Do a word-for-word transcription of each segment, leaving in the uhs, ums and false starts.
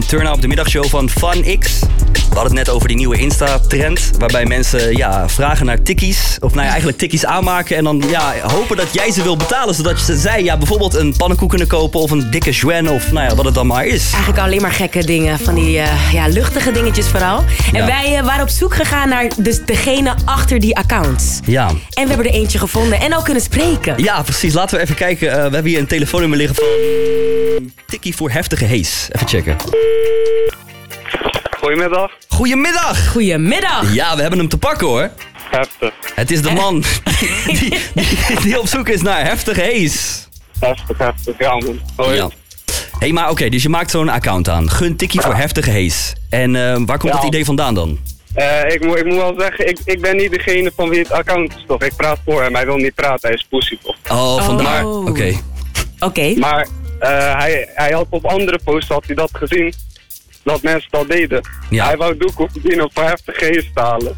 Turn Up, de middagshow van FunX. We hadden het net over die nieuwe Insta-trend, waarbij mensen ja, vragen naar tikkies. Of nou ja, eigenlijk tikkies aanmaken en dan ja, hopen dat jij ze wil betalen. Zodat ze zij ja, bijvoorbeeld een pannenkoek kunnen kopen of een dikke Joanne of nou ja, wat het dan maar is. Eigenlijk alleen maar gekke dingen, van die uh, ja, luchtige dingetjes vooral. En Ja. wij uh, waren op zoek gegaan naar dus degene achter die accounts. Ja. En we hebben er eentje gevonden en ook kunnen spreken. Ja, precies. Laten we even kijken. Uh, we hebben hier een telefoonnummer liggen van Tikkie voor heftige hees. Even checken. Goedemiddag. Goedemiddag! Goedemiddag! Ja, we hebben hem te pakken hoor. Heftig. Het is de man die, die, die, die op zoek is naar heftige hees. Heftig, heftig. Ja, man. Hoi. Ja. Hé, hey, maar oké, okay, dus je maakt zo'n account aan. Gun Tikkie voor heftige hees. En uh, waar komt Ja. dat idee vandaan dan? Uh, ik, moet, ik moet wel zeggen, ik, ik ben niet degene van wie het account is, toch? Ik praat voor hem. Hij wil niet praten. Hij is pussy, toch? Oh, vandaar. Oh. Oké. Okay. Oké. Okay. Maar uh, hij, hij had op andere posts had hij dat gezien. Dat mensen dat deden. Ja. Hij wou doekoe verdienen om voor heftige hees te halen.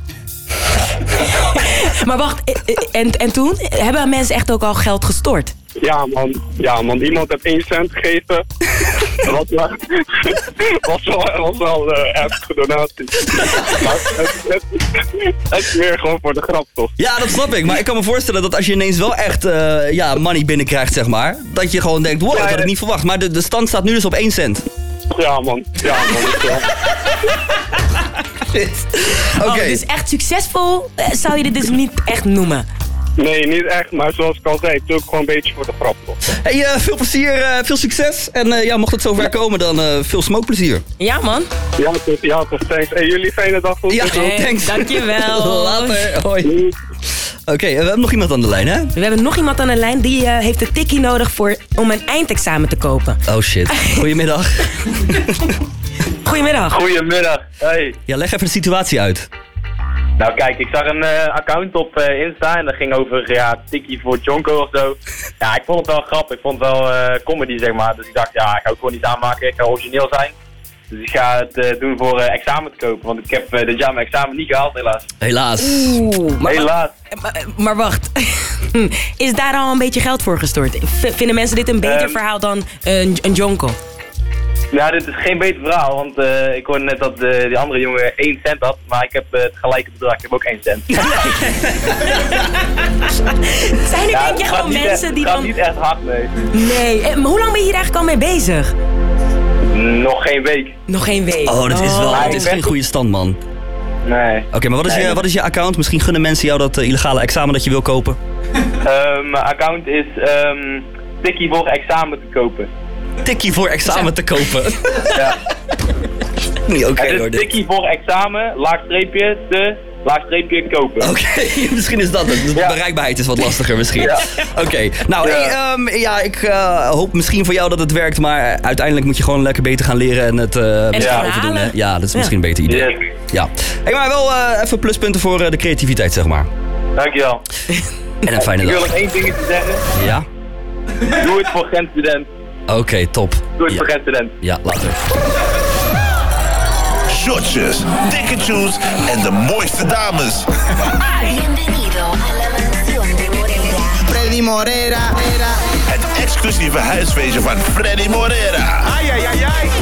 Maar wacht, en, en toen? Hebben mensen echt ook al geld gestort? Ja, man. Ja, man. Iemand heeft één cent gegeven. Dat was, was wel, was wel een uh, heftige donatie. Maar het, het, het is meer gewoon voor de grap, toch? Ja, dat snap ik. Maar ik kan me voorstellen dat als je ineens wel echt uh, ja, money binnenkrijgt, zeg maar. Dat je gewoon denkt, wow, dat had ik niet verwacht. Maar de, de stand staat nu dus op één cent. Ja, man. Ja, man. Ja. Oké. Okay. Oh, dus echt succesvol zou je dit dus niet echt noemen? Nee, niet echt. Maar zoals ik al zei, het is ook gewoon een beetje voor de grap, toch? Hey, uh, veel plezier, uh, veel succes. En uh, ja, mocht het zover komen, dan uh, veel smokeplezier. Ja, man. Ja, toch, ja, toch. Thanks. Hey, jullie fijne dag. Goed. Ja, Hey, thanks. dankjewel. Later. Hoi. Oké, okay, we hebben nog iemand aan de lijn, hè? We hebben nog iemand aan de lijn die uh, heeft een tikkie nodig voor, om een eindexamen te kopen. Oh shit. Goedemiddag. Goedemiddag. Goedemiddag. Hey. Ja, leg even de situatie uit. Nou kijk, ik zag een uh, account op uh, Insta en dat ging over ja, tikkie voor Jonko of zo. Ja, ik vond het wel grappig. Ik vond het wel uh, comedy, zeg maar. Dus ik dacht, ja, ik ga ook gewoon iets aanmaken. Ik ga origineel zijn. Dus ik ga het uh, doen voor uh, examen te kopen. Want ik heb uh, dit jaar mijn examen niet gehaald, helaas. Helaas. Oeh, maar, Helaas. maar, maar wacht. Is daar al een beetje geld voor gestort? V- vinden mensen dit een beter Um, verhaal dan een, een Jonko? Ja, dit is geen beter verhaal, want uh, ik hoorde net dat uh, die andere jongen één cent had, maar ik heb uh, het gelijke bedrag, ik heb ook één cent. Zijn er Ja, denk je het gaat gewoon niet mensen echt, die het gaat dan... niet echt hard, nee. Nee, eh, maar hoe lang ben je hier eigenlijk al mee bezig? Nog geen week. Nog geen week. Oh, dat is wel Oh. dat is geen goede stand, man. Nee. Oké, okay, maar wat is, Nee. je, wat is je account? Misschien gunnen mensen jou dat uh, illegale examen dat je wil kopen. Uh, mijn account is um, tikkie voor examen te kopen. Tikkie voor examen te kopen. Ja. Niet oké Het hoor, is dit. tikkie voor examen, laagstreepje, te, laagstreepje kopen. Oké, okay, misschien is dat het. Dus de Ja. bereikbaarheid is wat lastiger misschien. Ja. Oké, okay. nou Ja. Hey, um, ja, ik uh, hoop misschien voor jou dat het werkt, maar uiteindelijk moet je gewoon lekker beter gaan leren en het uh, het ja. gaan overdoen. Hè? halen. Ja, dat is Ja. misschien een beter idee. Yes. Ja. Hey, maar wel uh, even pluspunten voor uh, de creativiteit, zeg maar. Dankjewel. En een fijne Ik wil dag. nog één dingetje zeggen. Ja? Doe het voor Gent Student. Oké, okay, top. Doe het Ja. voor Gent Student. Ja, later. Shotjes, dikke tunes en de mooiste dames. Bienvenido a la mansión de Morera. Freddy Morera. Het exclusieve huisfeestje van Freddy Morera. Ay, ay, ay, ay.